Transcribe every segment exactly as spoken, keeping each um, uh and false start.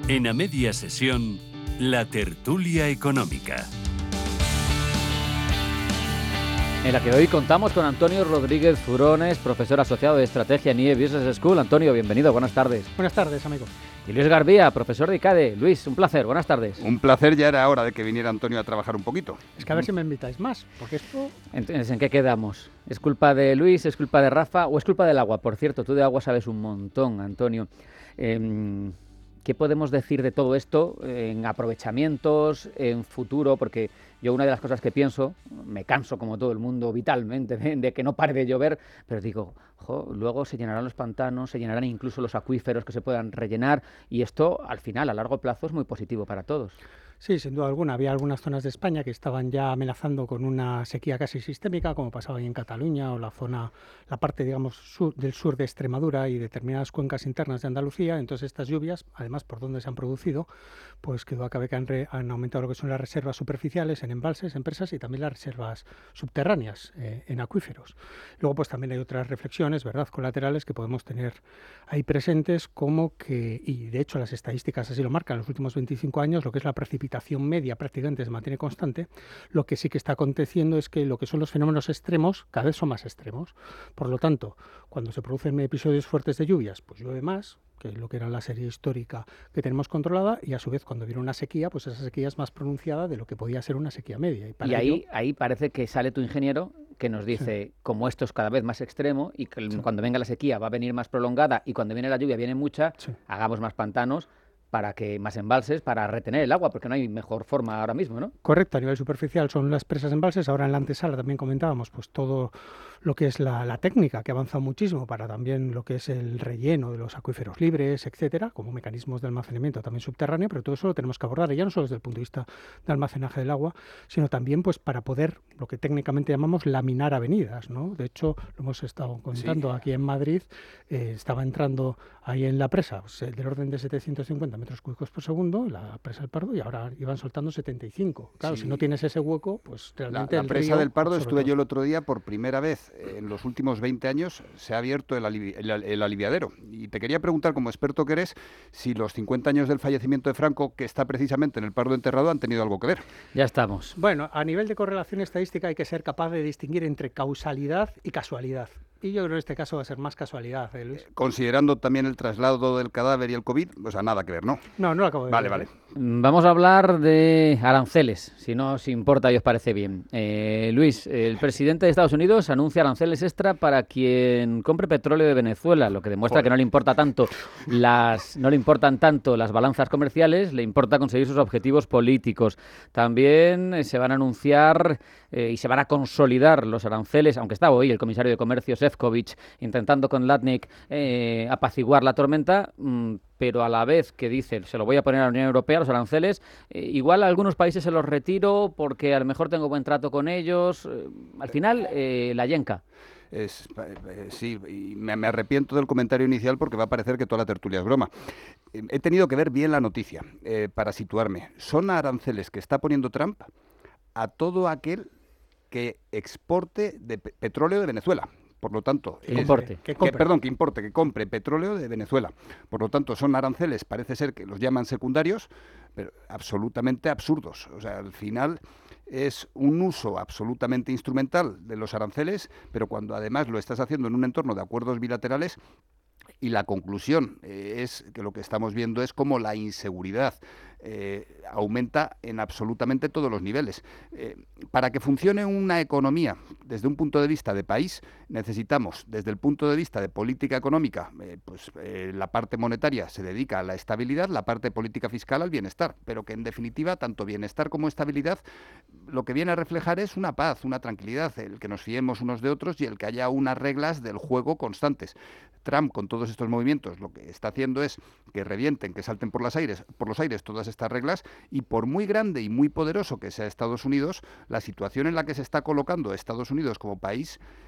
En A Media Sesión, la tertulia económica. En la que hoy contamos con Antonio Rodríguez Furones, profesor asociado de Estrategia en I E Business School. Antonio, bienvenido, buenas tardes. Buenas tardes, amigo. Y Luis Garbía, profesor de I C A D E. Luis, un placer, buenas tardes. Un placer, ya era hora de que viniera Antonio a trabajar un poquito. Es que a ver si me invitáis más, porque esto... Entonces, ¿en qué quedamos? ¿Es culpa de Luis, es culpa de Rafa o es culpa del agua? Por cierto, tú de agua sabes un montón, Antonio. Eh, ¿Qué podemos decir de todo esto en aprovechamientos, en futuro? Porque yo una de las cosas que pienso, me canso como todo el mundo vitalmente de, de que no pare de llover, pero digo, jo, luego se llenarán los pantanos, se llenarán incluso los acuíferos que se puedan rellenar y esto al final, a largo plazo, es muy positivo para todos. Sí, sin duda alguna. Había algunas zonas de España que estaban ya amenazando con una sequía casi sistémica, como pasaba ahí en Cataluña o la zona, la parte, digamos, sur, del sur de Extremadura y determinadas cuencas internas de Andalucía. Entonces estas lluvias, además por donde se han producido, pues que duda cabe que han, re, han aumentado lo que son las reservas superficiales en embalses, en presas y también las reservas subterráneas eh, en acuíferos. Luego pues también hay otras reflexiones, ¿verdad?, colaterales que podemos tener ahí presentes, como que, y de hecho las estadísticas así lo marcan, en los últimos veinticinco años, lo que es la precipitación media prácticamente se mantiene constante. Lo que sí que está aconteciendo es que lo que son los fenómenos extremos cada vez son más extremos. Por lo tanto, cuando se producen episodios fuertes de lluvias, pues llueve más, que es lo que era la serie histórica que tenemos controlada, y a su vez cuando viene una sequía, pues esa sequía es más pronunciada de lo que podía ser una sequía media. Y, para y ahí, ello... ahí parece que sale tu ingeniero que nos dice, sí, como esto es cada vez más extremo y que sí, cuando venga la sequía va a venir más prolongada y cuando viene la lluvia viene mucha, sí, hagamos más pantanos, para que más embalses, para retener el agua, porque no hay mejor forma ahora mismo, ¿no? Correcto, a nivel superficial son las presas de embalses. Ahora en la antesala también comentábamos pues todo lo que es la, la técnica, que ha avanzado muchísimo para también lo que es el relleno de los acuíferos libres, etcétera, como mecanismos de almacenamiento también subterráneo, pero todo eso lo tenemos que abordar, y ya no solo desde el punto de vista de almacenaje del agua, sino también pues para poder, lo que técnicamente llamamos laminar avenidas, ¿no? De hecho, lo hemos estado contando sí. aquí en Madrid, eh, estaba entrando ahí en la presa pues, del orden de setecientos cincuenta metros cúbicos por segundo, la presa del Pardo, y ahora iban soltando setenta y cinco. Claro, sí. si no tienes ese hueco, pues realmente La, la presa del Pardo, estuve yo el otro día, por primera vez en los últimos veinte años se ha abierto el, alivi el, el aliviadero. Y te quería preguntar, como experto que eres, si los cincuenta años del fallecimiento de Franco, que está precisamente en el Pardo enterrado, han tenido algo que ver. Ya estamos. Bueno, a nivel de correlación estadística hay que ser capaz de distinguir entre causalidad y casualidad. Y yo creo que en este caso va a ser más casualidad, ¿eh, Luis? Considerando también el traslado del cadáver y el COVID, o sea, nada que ver, ¿no? No, no lo acabo de vale, ver. Vale, vale. Vamos a hablar de aranceles, si no os importa y os parece bien. Eh, Luis, el presidente de Estados Unidos anuncia aranceles extra para quien compre petróleo de Venezuela, lo que demuestra Joder. que no le importa tanto las, no le importan tanto las balanzas comerciales, le importa conseguir sus objetivos políticos. También eh, se van a anunciar eh, y se van a consolidar los aranceles, aunque estaba hoy el comisario de Comercio Šefčovič intentando con Latnik eh, apaciguar la tormenta, mmm, pero a la vez que dice, se lo voy a poner a la Unión Europea, los aranceles, eh, igual a algunos países se los retiro porque a lo mejor tengo buen trato con ellos. Eh, al final, eh, la yenca. Es, eh, sí, y me, me arrepiento del comentario inicial porque va a parecer que toda la tertulia es broma. Eh, he tenido que ver bien la noticia eh, para situarme. Son aranceles que está poniendo Trump a todo aquel que exporte de pe petróleo de Venezuela. Por lo tanto, que importe. Que, que, perdón, que importe, que compre petróleo de Venezuela. Por lo tanto, son aranceles, parece ser que los llaman secundarios, pero absolutamente absurdos. O sea, al final es un uso absolutamente instrumental de los aranceles, pero cuando además lo estás haciendo en un entorno de acuerdos bilaterales, y la conclusión eh, es que lo que estamos viendo es cómo la inseguridad eh, aumenta en absolutamente todos los niveles. Eh, para que funcione una economía desde un punto de vista de país, necesitamos, desde el punto de vista de política económica, eh, pues eh, la parte monetaria se dedica a la estabilidad, la parte política fiscal al bienestar, pero que en definitiva, tanto bienestar como estabilidad, lo que viene a reflejar es una paz, una tranquilidad, el que nos fiemos unos de otros y el que haya unas reglas del juego constantes. Trump, con todos estos movimientos, lo que está haciendo es que revienten, que salten por, las aires, por los aires todas estas reglas, y por muy grande y muy poderoso que sea Estados Unidos, la situación en la que se está colocando Estados Unidos como país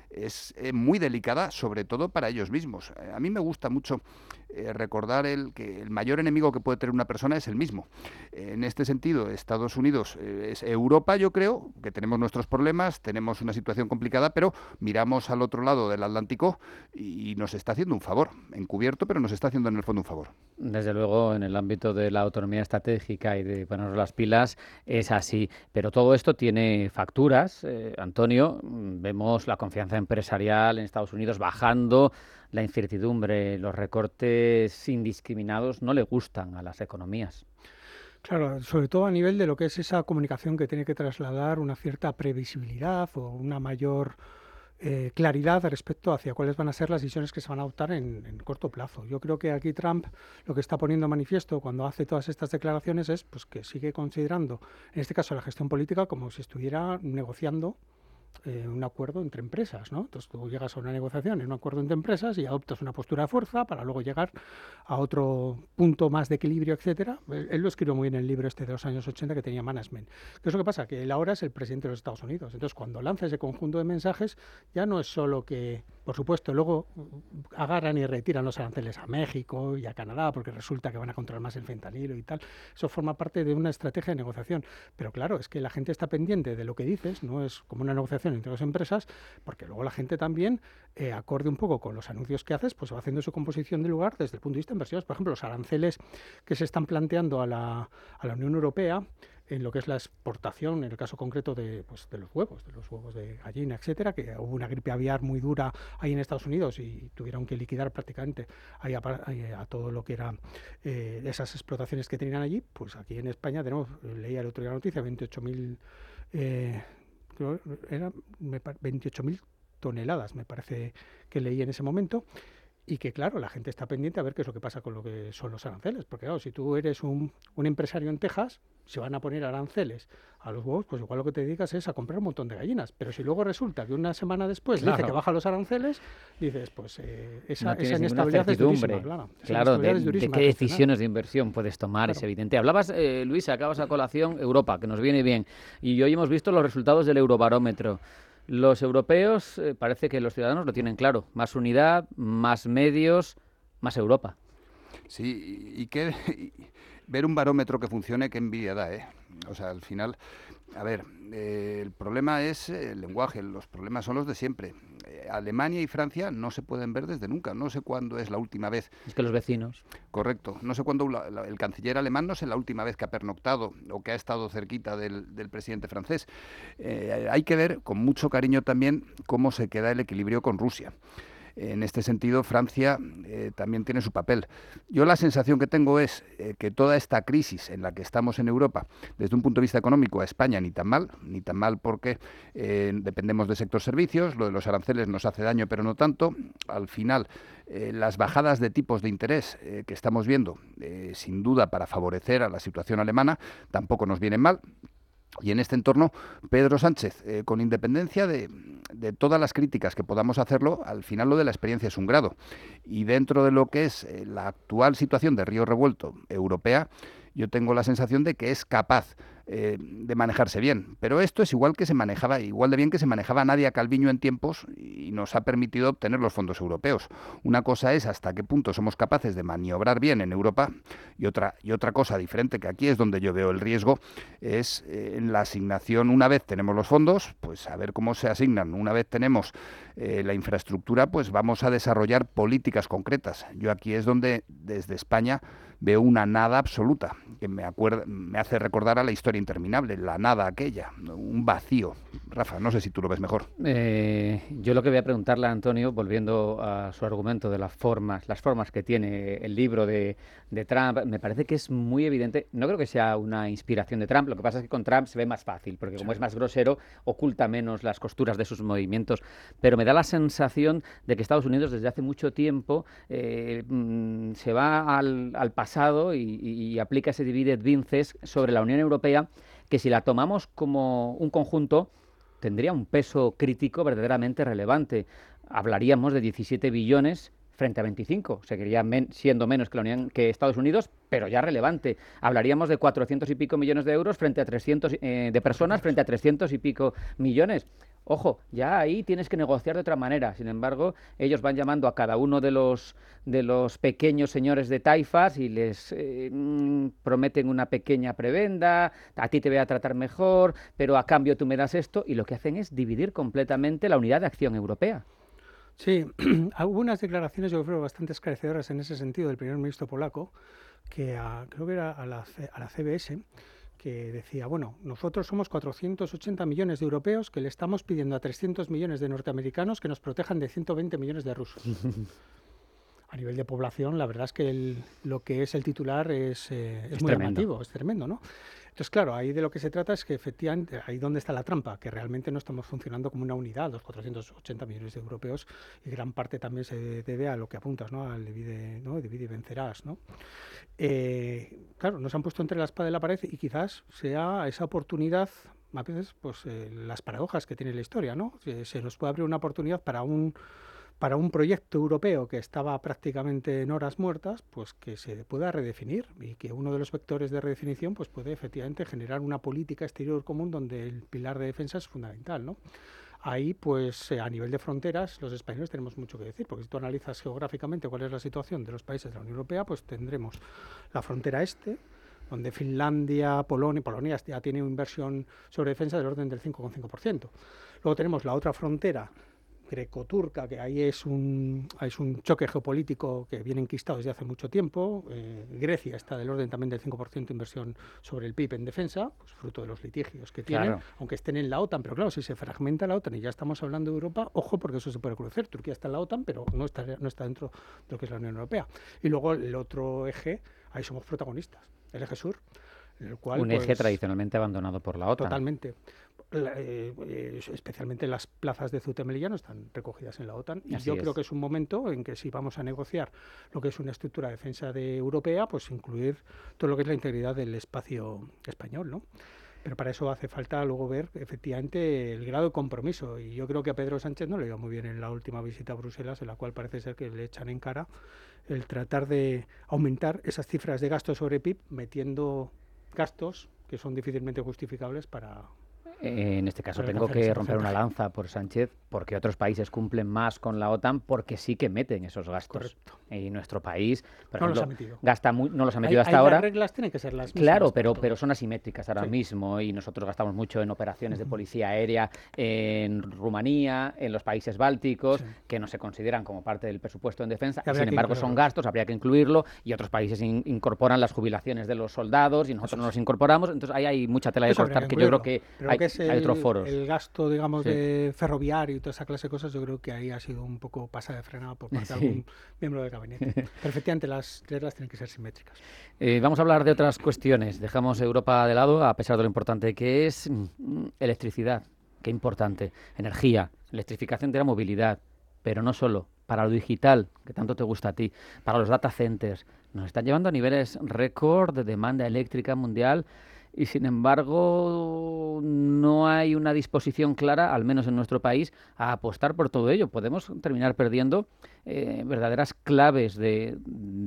es eh, muy delicada, sobre todo para ellos mismos. Eh, a mí me gusta mucho eh, recordar el, que el mayor enemigo que puede tener una persona es el mismo. Eh, en este sentido, Estados Unidos eh, es Europa, yo creo, que tenemos nuestros problemas, tenemos una situación complicada, pero miramos al otro lado del Atlántico y, y nos está haciendo un favor, encubierto, pero nos está haciendo en el fondo un favor. Desde luego, en el ámbito de la autonomía estratégica y de ponernos las pilas, es así. Pero todo esto tiene facturas. Eh, Antonio, vemos la confianza empresarial en Estados Unidos bajando, la incertidumbre, los recortes indiscriminados no le gustan a las economías. Claro, sobre todo a nivel de lo que es esa comunicación que tiene que trasladar una cierta previsibilidad o una mayor eh, claridad respecto hacia cuáles van a ser las decisiones que se van a adoptar en, en corto plazo. Yo creo que aquí Trump lo que está poniendo manifiesto cuando hace todas estas declaraciones es pues, que sigue considerando, en este caso, la gestión política como si estuviera negociando Eh, un acuerdo entre empresas, ¿no? Entonces tú llegas a una negociación, en un acuerdo entre empresas y adoptas una postura de fuerza para luego llegar a otro punto más de equilibrio, etcétera. Él, él lo escribió muy bien en el libro este de los años ochenta que tenía Management. ¿Qué es lo que pasa? Que él ahora es el presidente de los Estados Unidos. Entonces cuando lanza ese conjunto de mensajes ya no es solo que, por supuesto, luego agarran y retiran los aranceles a México y a Canadá porque resulta que van a controlar más el fentanilo y tal. Eso forma parte de una estrategia de negociación. Pero claro, es que la gente está pendiente de lo que dices, no es como una negociación entre dos empresas, porque luego la gente también, eh, acorde un poco con los anuncios que haces, pues va haciendo su composición de lugar desde el punto de vista de inversiones. Por ejemplo, los aranceles que se están planteando a la, a la Unión Europea en lo que es la exportación, en el caso concreto de, pues, de los huevos, de los huevos de gallina, etcétera, que hubo una gripe aviar muy dura ahí en Estados Unidos y tuvieron que liquidar prácticamente ahí a, a, a todo lo que eran eh, esas explotaciones que tenían allí. Pues aquí en España tenemos, leía el otro día la noticia, veintiocho mil eh, creo eran veintiocho mil toneladas, me parece que leí en ese momento, y que claro, la gente está pendiente a ver qué es lo que pasa con lo que son los aranceles, porque claro, si tú eres un, un empresario en Texas, se van a poner aranceles a los huevos, pues igual lo que te dedicas es a comprar un montón de gallinas, pero si luego resulta que una semana después claro. dice que baja los aranceles, dices, pues eh, esa, no esa inestabilidad es durísima, claro. Claro, de, es durísima, de qué decisiones de inversión puedes tomar, claro. Es evidente. Hablabas, eh, Luis, acabas a colación Europa, que nos viene bien, y hoy hemos visto los resultados del Eurobarómetro. Los europeos eh, parece que los ciudadanos lo tienen claro. Más unidad, más medios, más Europa. Sí, y que y ver un barómetro que funcione, qué envidia da, ¿eh? O sea, al final, a ver, eh, el problema es el lenguaje, los problemas son los de siempre. Eh, Alemania y Francia no se pueden ver desde nunca, no sé cuándo es la última vez. Es que los vecinos. Correcto, no sé cuándo la, la, el canciller alemán, no sé la última vez que ha pernoctado o que ha estado cerquita del, del presidente francés. Eh, hay que ver con mucho cariño también cómo se queda el equilibrio con Rusia. En este sentido, Francia eh, también tiene su papel. Yo la sensación que tengo es eh, que toda esta crisis en la que estamos en Europa, desde un punto de vista económico, a España ni tan mal, ni tan mal porque eh, dependemos del sector servicios, lo de los aranceles nos hace daño, pero no tanto. Al final, eh, las bajadas de tipos de interés eh, que estamos viendo, eh, sin duda para favorecer a la situación alemana, tampoco nos vienen mal. Y en este entorno, Pedro Sánchez, eh, con independencia de, de todas las críticas que podamos hacerlo, al final lo de la experiencia es un grado. Y dentro de lo que es eh, la actual situación de río revuelto europea, yo tengo la sensación de que es capaz eh, de manejarse bien. Pero esto es igual que se manejaba, igual de bien que se manejaba Nadia Calviño en tiempos y nos ha permitido obtener los fondos europeos. Una cosa es hasta qué punto somos capaces de maniobrar bien en Europa y otra, y otra cosa diferente, que aquí es donde yo veo el riesgo, es eh, en la asignación. Una vez tenemos los fondos, pues a ver cómo se asignan. Una vez tenemos eh, la infraestructura, pues vamos a desarrollar políticas concretas. Yo aquí es donde desde España veo una nada absoluta, que me, acuerda, me hace recordar a la historia interminable, la nada aquella, un vacío. Rafa, no sé si tú lo ves mejor. Eh, yo lo que voy a preguntarle a Antonio, volviendo a su argumento de las formas, las formas que tiene el libro de, de Trump, me parece que es muy evidente. No creo que sea una inspiración de Trump, lo que pasa es que con Trump se ve más fácil, porque como sí. es más grosero, oculta menos las costuras de sus movimientos, pero me da la sensación de que Estados Unidos desde hace mucho tiempo eh, se va al, al pasado y, y aplica ese divide et vinces sobre la Unión Europea, que si la tomamos como un conjunto tendría un peso crítico verdaderamente relevante. Hablaríamos de diecisiete billones frente a veinticinco. Seguiría men siendo menos que la Unión, que Estados Unidos, pero ya relevante. Hablaríamos de cuatrocientos y pico millones de euros frente a trescientos eh, de personas frente a trescientos y pico millones. Ojo, ya ahí tienes que negociar de otra manera. Sin embargo, ellos van llamando a cada uno de los de los pequeños señores de taifas y les eh, mmm, prometen una pequeña prebenda, a ti te voy a tratar mejor, pero a cambio tú me das esto, y lo que hacen es dividir completamente la unidad de acción europea. Sí, hubo unas declaraciones, yo creo, bastante esclarecedoras en ese sentido del primer ministro polaco, que a, creo que era a la, a la C B S, que decía, bueno, nosotros somos cuatrocientos ochenta millones de europeos que le estamos pidiendo a trescientos millones de norteamericanos que nos protejan de ciento veinte millones de rusos. A nivel de población, la verdad es que el, lo que es el titular es, eh, es, es muy tremendo. llamativo, es tremendo, ¿no? Entonces, claro, ahí de lo que se trata es que efectivamente, ahí donde está la trampa, que realmente no estamos funcionando como una unidad, los cuatrocientos ochenta millones de europeos, y gran parte también se debe a lo que apuntas, ¿no? Al divide, ¿no? Divide y vencerás, ¿no? Eh, claro, nos han puesto entre la espada y la pared, y quizás sea esa oportunidad, a veces, pues eh, las paradojas que tiene la historia, ¿no? Se, se nos puede abrir una oportunidad para un para un proyecto europeo que estaba prácticamente en horas muertas, pues que se pueda redefinir, y que uno de los vectores de redefinición pues puede efectivamente generar una política exterior común donde el pilar de defensa es fundamental, ¿no? Ahí, pues a nivel de fronteras, los españoles tenemos mucho que decir, porque si tú analizas geográficamente cuál es la situación de los países de la Unión Europea, pues tendremos la frontera este, donde Finlandia, Polonia, Polonia ya tiene una inversión sobre defensa del orden del cinco coma cinco por ciento. Luego tenemos la otra frontera greco-turca, que ahí es un, es un choque geopolítico que viene enquistado desde hace mucho tiempo. Eh, Grecia está del orden también del cinco por ciento de inversión sobre el P I B en defensa, pues fruto de los litigios que tienen, claro, aunque estén en la OTAN. Pero claro, si se fragmenta la OTAN y ya estamos hablando de Europa, ojo, porque eso se puede crecer. Turquía está en la OTAN, pero no está, no está dentro de lo que es la Unión Europea. Y luego el otro eje, ahí somos protagonistas, el eje sur. En el cual, un pues, eje tradicionalmente abandonado por la OTAN. Totalmente. La, eh, eh, especialmente las plazas de Ceuta y Melilla están recogidas en la OTAN, y Así yo es. creo que es un momento en que si vamos a negociar lo que es una estructura de defensa de europea, pues incluir todo lo que es la integridad del espacio español, ¿no? Pero para eso hace falta luego ver efectivamente el grado de compromiso, y yo creo que a Pedro Sánchez no le iba muy bien en la última visita a Bruselas, en la cual parece ser que le echan en cara el tratar de aumentar esas cifras de gasto sobre P I B metiendo gastos que son difícilmente justificables para... En este caso tengo que romper una lanza por Sánchez, porque otros países cumplen más con la OTAN porque sí que meten esos gastos. Correcto. Y nuestro país, por no ejemplo, los ha metido. gasta muy, no los ha metido hay, hasta hay ahora. Las reglas tienen que ser las mismas. Claro, pero, pero son asimétricas ahora sí. mismo, y nosotros gastamos mucho en operaciones uh-huh. de policía aérea en Rumanía, en los países bálticos, sí. que no se consideran como parte del presupuesto en defensa. Y, sin embargo, son gastos, habría que incluirlo, y otros países in, incorporan las jubilaciones de los soldados y nosotros Eso no los incorporamos. Entonces ahí hay mucha tela de cortar, que, que yo creo que pero hay, que es el, hay otros foros. El gasto, digamos, sí. de ferroviario y toda esa clase de cosas, yo creo que ahí ha sido un poco pasada de frenada por parte sí. de algún miembro del gabinete. Pero efectivamente las reglas tienen que ser simétricas. Eh, vamos a hablar de otras cuestiones. Dejamos Europa de lado, a pesar de lo importante que es. Mm, electricidad, qué importante. Energía, electrificación de la movilidad, pero no solo. Para lo digital, que tanto te gusta a ti, para los data centers. Nos están llevando a niveles récord de demanda eléctrica mundial, y sin embargo no hay una disposición clara, al menos en nuestro país, a apostar por todo ello. Podemos terminar perdiendo eh, verdaderas claves de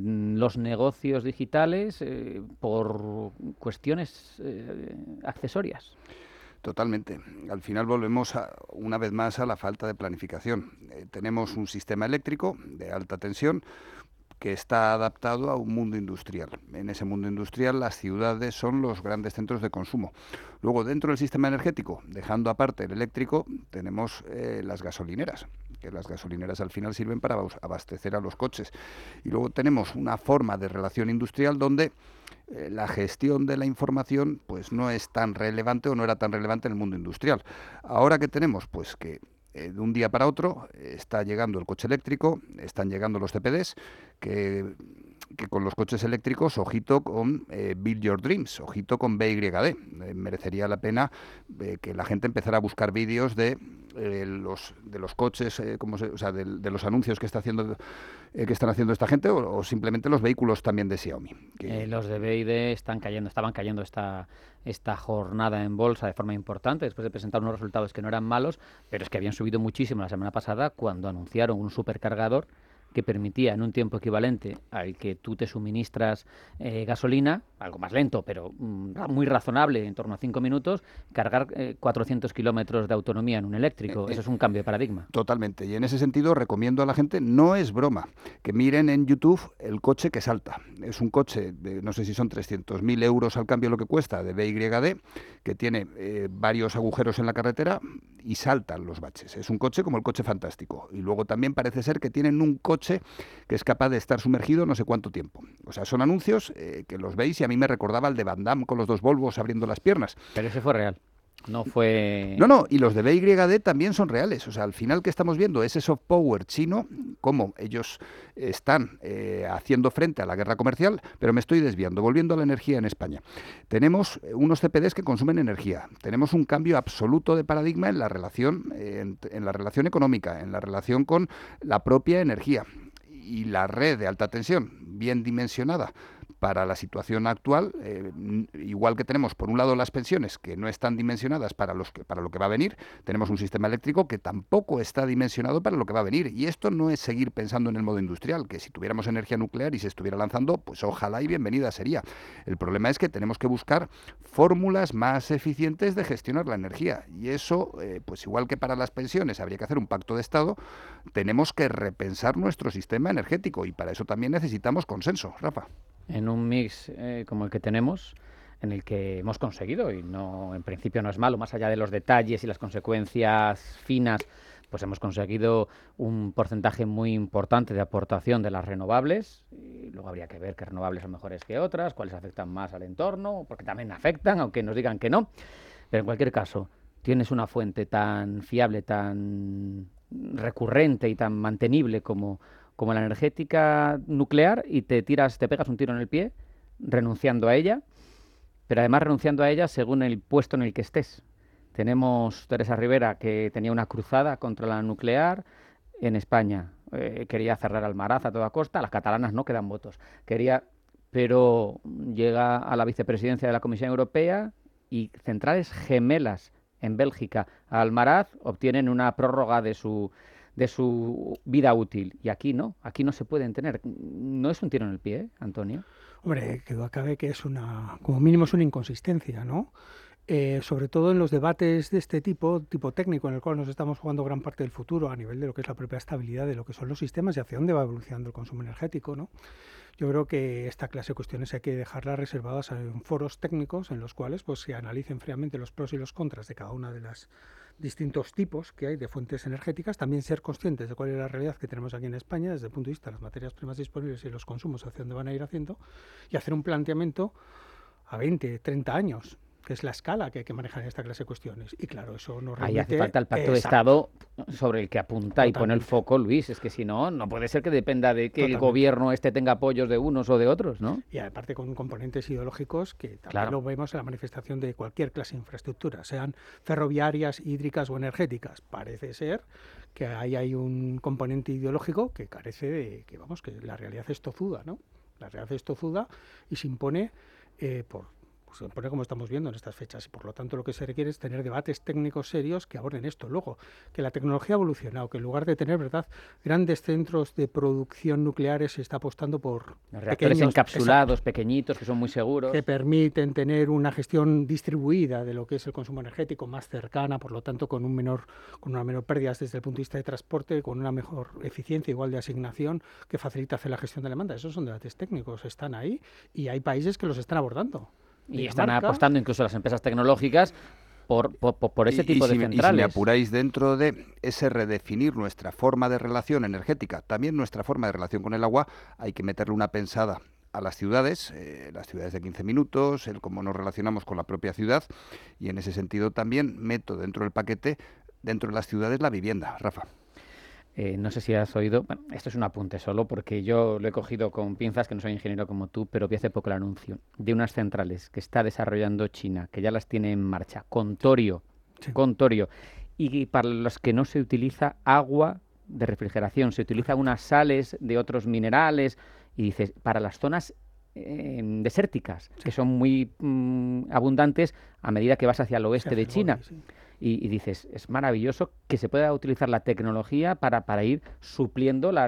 los negocios digitales eh, por cuestiones eh, accesorias. Totalmente. Al final volvemos a, una vez más a la falta de planificación. Eh, tenemos un sistema eléctrico de alta tensión que está adaptado a un mundo industrial. En ese mundo industrial las ciudades son los grandes centros de consumo. Luego, dentro del sistema energético, dejando aparte el eléctrico, tenemos eh, las gasolineras, que las gasolineras al final sirven para abastecer a los coches. Y luego tenemos una forma de relación industrial donde eh, la gestión de la información pues no es tan relevante o no era tan relevante en el mundo industrial. Ahora que tenemos, pues que Eh, de un día para otro eh, está llegando el coche eléctrico, están llegando los C P Ds, que, que con los coches eléctricos, ojito con eh, Build Your Dreams, ojito con B Y D. Eh, merecería la pena eh, que la gente empezara a buscar vídeos de eh, los de los coches, eh, como se, o sea, de, de los anuncios que está haciendo eh, que están haciendo esta gente, o, o simplemente los vehículos también de Xiaomi. Que... Eh, los de B Y D están cayendo, estaban cayendo esta esta jornada en bolsa de forma importante, después de presentar unos resultados que no eran malos, pero es que habían subido muchísimo la semana pasada cuando anunciaron un supercargador que permitía en un tiempo equivalente al que tú te suministras eh, gasolina, algo más lento, pero mm, muy razonable, en torno a cinco minutos, cargar eh, cuatrocientos kilómetros de autonomía en un eléctrico. Eh, Eso es un cambio de paradigma. Totalmente. Y en ese sentido recomiendo a la gente, no es broma, que miren en YouTube el coche que salta. Es un coche de, no sé si son trescientos mil euros al cambio lo que cuesta, de B Y D, que tiene eh, varios agujeros en la carretera y saltan los baches. Es un coche como el coche fantástico. Y luego también parece ser que tienen un coche que es capaz de estar sumergido no sé cuánto tiempo. O sea, son anuncios eh, que los veis y a mí me recordaba el de Van Damme con los dos Volvos abriendo las piernas. Pero ese fue real. No fue... No, no, y los de B Y D también son reales. O sea, al final que estamos viendo ese soft power chino, cómo ellos están eh, haciendo frente a la guerra comercial, pero me estoy desviando, volviendo a la energía en España. Tenemos unos C P Ds que consumen energía, tenemos un cambio absoluto de paradigma en la relación, eh, en, en la relación económica, en la relación con la propia energía. Y la red de alta tensión, bien dimensionada para la situación actual, eh, igual que tenemos por un lado las pensiones que no están dimensionadas para los que, para lo que va a venir, tenemos un sistema eléctrico que tampoco está dimensionado para lo que va a venir. Y esto no es seguir pensando en el modo industrial, que si tuviéramos energía nuclear y se estuviera lanzando, pues ojalá y bienvenida sería. El problema es que tenemos que buscar fórmulas más eficientes de gestionar la energía. Y eso, eh, pues igual que para las pensiones habría que hacer un pacto de Estado, tenemos que repensar nuestro sistema energético y para eso también necesitamos consenso. Rafa. En un mix eh, como el que tenemos, en el que hemos conseguido, y no en principio no es malo, más allá de los detalles y las consecuencias finas, pues hemos conseguido un porcentaje muy importante de aportación de las renovables, y luego habría que ver qué renovables son mejores que otras, cuáles afectan más al entorno, porque también afectan, aunque nos digan que no. Pero en cualquier caso, tienes una fuente tan fiable, tan recurrente y tan mantenible como... como la energética nuclear y te tiras, te pegas un tiro en el pie renunciando a ella, pero además renunciando a ella según el puesto en el que estés. Tenemos Teresa Rivera, que tenía una cruzada contra la nuclear en España. Eh, quería cerrar Almaraz a toda costa, las catalanas no quedan votos. Quería, pero llega a la vicepresidencia de la Comisión Europea y centrales gemelas en Bélgica a Almaraz obtienen una prórroga de su... de su vida útil. Y aquí no, aquí no se pueden tener. ¿No es un tiro en el pie, ¿eh, Antonio? Hombre, que duda cabe que es una, como mínimo es una inconsistencia, ¿no? Eh, sobre todo en los debates de este tipo, tipo técnico, en el cual nos estamos jugando gran parte del futuro a nivel de lo que es la propia estabilidad de lo que son los sistemas y hacia dónde va evolucionando el consumo energético, ¿no? Yo creo que esta clase de cuestiones hay que dejarlas reservadas en foros técnicos en los cuales pues, se analicen fríamente los pros y los contras de cada una de las distintos tipos que hay de fuentes energéticas, también ser conscientes de cuál es la realidad que tenemos aquí en España desde el punto de vista de las materias primas disponibles y los consumos hacia dónde van a ir haciendo y hacer un planteamiento a veinte, treinta años, que es la escala que hay que manejar en esta clase de cuestiones. Y claro, eso nos remite... Ahí hace falta el pacto de Exacto. Estado sobre el que apunta y pone el foco Luis. Es que si no, no puede ser que dependa de que Totalmente. El gobierno este tenga apoyos de unos o de otros, ¿no? Y aparte con componentes ideológicos que también claro. lo vemos en la manifestación de cualquier clase de infraestructura, sean ferroviarias, hídricas o energéticas. Parece ser que ahí hay un componente ideológico que carece de... que vamos, que la realidad es tozuda, ¿no? La realidad es tozuda y se impone eh, por... Pues se pone como estamos viendo en estas fechas y por lo tanto lo que se requiere es tener debates técnicos serios que aborden esto. Luego, que la tecnología ha evolucionado, que en lugar de tener verdad grandes centros de producción nucleares se está apostando por los reactores pequeños, encapsulados, exacto, pequeñitos, que son muy seguros. Que permiten tener una gestión distribuida de lo que es el consumo energético más cercana, por lo tanto con un menor, con una menor pérdidas desde el punto de vista de transporte, con una mejor eficiencia igual de asignación que facilita hacer la gestión de la demanda. Esos son debates técnicos, están ahí y hay países que los están abordando. Y están apostando incluso las empresas tecnológicas por, por, por ese y, tipo y de si, centrales. Y si me apuráis, dentro de ese redefinir nuestra forma de relación energética, también nuestra forma de relación con el agua, hay que meterle una pensada a las ciudades, eh, las ciudades de quince minutos, el cómo nos relacionamos con la propia ciudad, y en ese sentido también meto dentro del paquete, dentro de las ciudades, la vivienda. Rafa. Eh, no sé si has oído, bueno, esto es un apunte solo porque yo lo he cogido con pinzas, que no soy ingeniero como tú, pero vi hace poco el anuncio de unas centrales que está desarrollando China, que ya las tiene en marcha, con torio, sí. con torio, y para los que no se utiliza agua de refrigeración, se utiliza unas sales de otros minerales, y dices, para las zonas eh, desérticas, sí. que son muy mm, abundantes a medida que vas hacia el oeste de China. Boli, sí. Y, y dices, es maravilloso que se pueda utilizar la tecnología para, para ir supliendo las,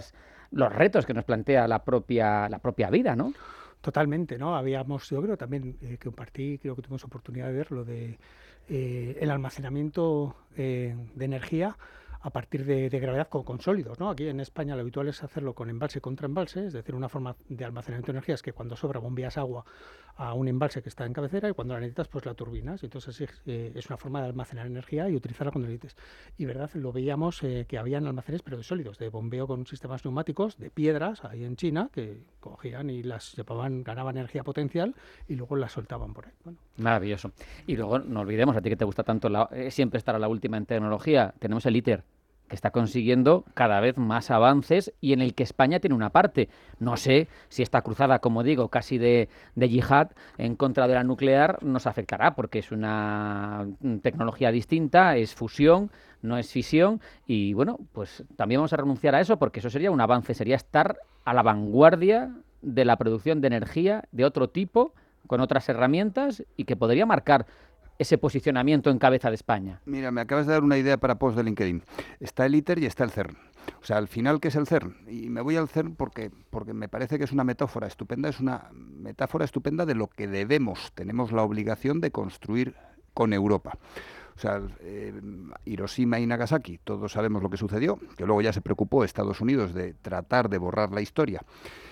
los retos que nos plantea la propia, la propia vida, ¿no? Totalmente, ¿no? Habíamos, yo creo también eh, que compartí, creo que tuvimos oportunidad de ver lo de eh, el almacenamiento eh, de energía a partir de, de gravedad con, con sólidos, ¿no? Aquí en España lo habitual es hacerlo con embalse contra embalse, es decir, una forma de almacenamiento de energía es que cuando sobra bombeas agua a un embalse que está en cabecera y cuando la necesitas pues la turbinas. Entonces es, eh, es una forma de almacenar energía y utilizarla cuando necesites. Y verdad, lo veíamos eh, que habían almacenes pero de sólidos, de bombeo con sistemas neumáticos, de piedras ahí en China que cogían y las llevaban, ganaban energía potencial y luego las soltaban por ahí. Bueno. Maravilloso. Y luego no olvidemos, a ti que te gusta tanto la, eh, siempre estar a la última en tecnología, tenemos el ITER, que está consiguiendo cada vez más avances y en el que España tiene una parte. No sé si esta cruzada, como digo, casi de, de yihad en contra de la nuclear nos afectará, porque es una tecnología distinta, es fusión, no es fisión, y bueno, pues también vamos a renunciar a eso porque eso sería un avance, sería estar a la vanguardia de la producción de energía de otro tipo, con otras herramientas y que podría marcar ese posicionamiento en cabeza de España. Mira, me acabas de dar una idea para post de LinkedIn. Está el ITER y está el CERN. O sea, al final, ¿qué es el CERN? Y me voy al CERN porque, porque me parece que es una metáfora estupenda, es una metáfora estupenda de lo que debemos, tenemos la obligación de construir con Europa. O sea, eh, Hiroshima y Nagasaki, todos sabemos lo que sucedió, que luego ya se preocupó Estados Unidos de tratar de borrar la historia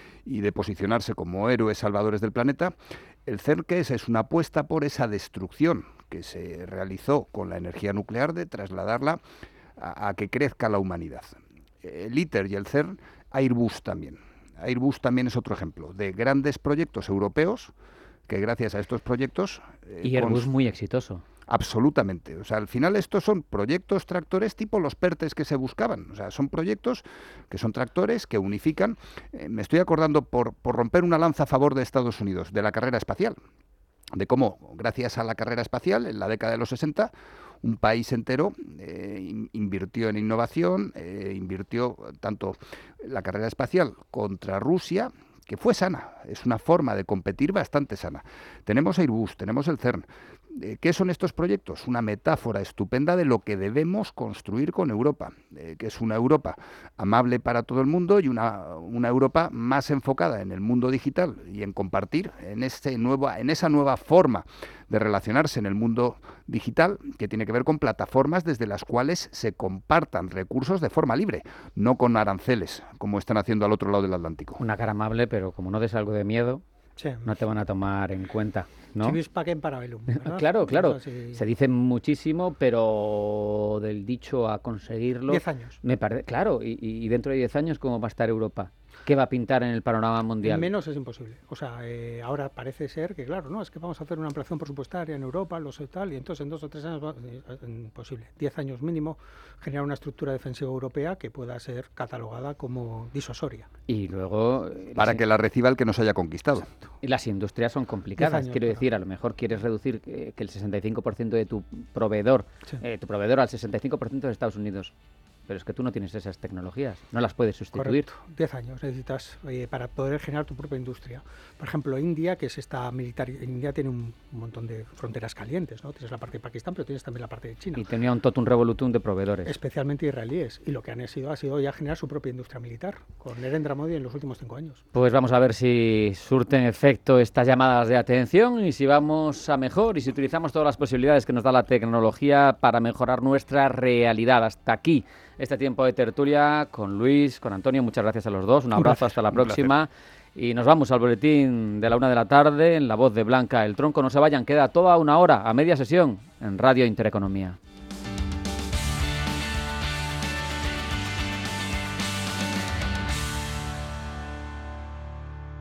y de posicionarse como héroes salvadores del planeta. El CERN, ¿qué es? Es una apuesta por esa destrucción que se realizó con la energía nuclear, de trasladarla a, a que crezca la humanidad. El ITER y el CERN, Airbus también. Airbus también es otro ejemplo de grandes proyectos europeos que gracias a estos proyectos... Eh, y Airbus muy exitoso. Absolutamente. O sea, al final estos son proyectos tractores tipo los PERTES que se buscaban. O sea, son proyectos que son tractores que unifican. Eh, me estoy acordando, por, por romper una lanza a favor de Estados Unidos, de la carrera espacial. De cómo, gracias a la carrera espacial, en la década de los sesenta, un país entero eh, in, invirtió en innovación, eh, invirtió tanto la carrera espacial contra Rusia, que fue sana, es una forma de competir bastante sana. Tenemos Airbus, tenemos el CERN. Eh, ¿Qué son estos proyectos? Una metáfora estupenda de lo que debemos construir con Europa, eh, que es una Europa amable para todo el mundo y una, una Europa más enfocada en el mundo digital y en compartir en, este nuevo, en esa nueva forma de relacionarse en el mundo digital, que tiene que ver con plataformas desde las cuales se compartan recursos de forma libre, no con aranceles, como están haciendo al otro lado del Atlántico. Una cara amable, pero como no des algo de miedo, sí, no te van a tomar en cuenta, ¿no? Civis pacem parabellum, claro, claro. Sí. Se dice muchísimo, pero del dicho a conseguirlo... Diez años. Me parece, claro, y, y dentro de diez años, ¿cómo va a estar Europa? ¿Qué va a pintar en el panorama mundial? En menos es imposible. O sea, eh, ahora parece ser que, claro, no, es que vamos a hacer una ampliación presupuestaria en Europa, los tal, y entonces en dos o tres años va, eh, imposible. Diez años mínimo, generar una estructura defensiva europea que pueda ser catalogada como disuasoria. Y luego... Para que la reciba el que nos haya conquistado. Exacto. Y las industrias son complicadas. Años, Quiero claro. decir, a lo mejor quieres reducir que, que el sesenta y cinco por ciento de tu proveedor, sí. eh, tu proveedor al sesenta y cinco por ciento de Estados Unidos. Pero es que tú no tienes esas tecnologías, no las puedes sustituir. Correcto. Diez años necesitas eh, para poder generar tu propia industria. Por ejemplo, India, que es esta militar, India tiene un, un montón de fronteras calientes, ¿no? Tienes la parte de Pakistán, pero tienes también la parte de China. Y tenía un totum revolutum de proveedores. Especialmente israelíes. Y lo que han sido ha sido ya generar su propia industria militar, con Narendra Modi en los últimos cinco años. Pues vamos a ver si surten efecto estas llamadas de atención y si vamos a mejor y si utilizamos todas las posibilidades que nos da la tecnología para mejorar nuestra realidad. Hasta aquí este tiempo de tertulia con Luis, con Antonio. Muchas gracias a los dos. Un abrazo, hasta la próxima. Y nos vamos al boletín de la una de la tarde en la voz de Blanca El Tronco. No se vayan, queda toda una hora a media sesión en Radio Intereconomía.